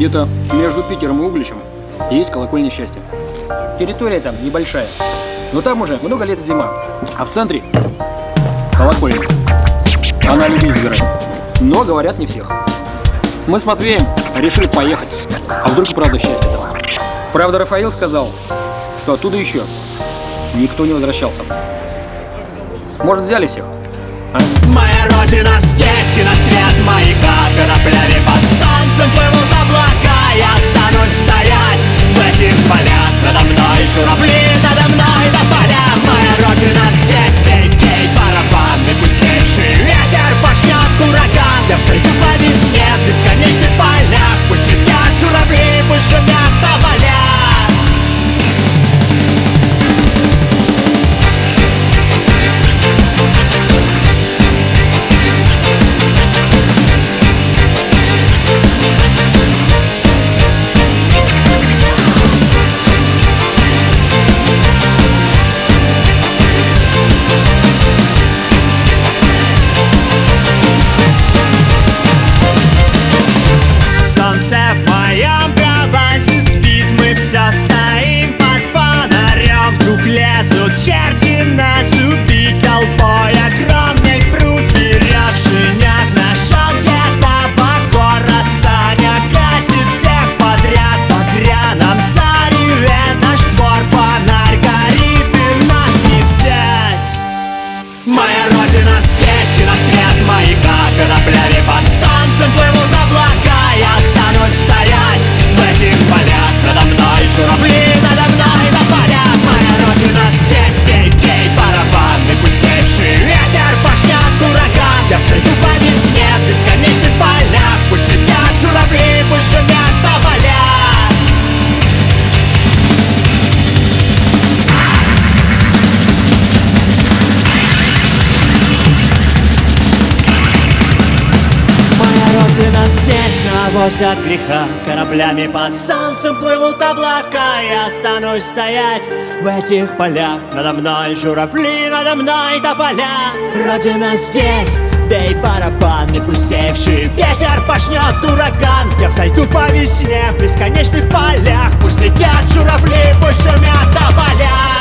Где-то между Питером и Угличем есть колокольня счастья. Территория там небольшая, но там уже много лет зима, а в центре колокольня. Она людей забирает, но, говорят, не всех. Мы с Матвеем решили поехать, а вдруг и правда счастье там. Правда, Рафаил сказал, что оттуда еще никто не возвращался. Может, взяли всех? А? Моя родина здесь, и на свет маяка кораблями под солнцем плывут облака. Я останусь стоять в этих полях. Надо мной журавли, надо мной до поля. Моя родина здесь, пей, пей, барабаны, пустейший ветер почнет ураган. Я взойду по весне в бесконечных полях. Пусть летят журавли, пусть шумят тополя. Черти нас убить толпой огромный пруд вперед. Шиняк нашел где-то покор, Саня гасит всех подряд. Багряном зареве наш двор, фонарь горит и нас не взять. Моя родина здесь, и на свет маяка кораблями под солнцем плывут облака. Я останусь стоять в этих полях. Надо мной журавли, надо мной до поля. Моя родина здесь, пей, пей, барабаны, пустейший ветер почнет ураган. Я взойду по весне в бесконечных полях. Пусть летят журавли, пусть шумят тополя. Родина здесь, навоз от греха. Кораблями под солнцем плывут облака. Я останусь стоять в этих полях. Надо мной журавли, надо мной тополя. Родина здесь, бей барабаны, пусть севший ветер почнет ураган. Я взойду по весне в бесконечных полях. Пусть летят журавли, пусть шумят тополя.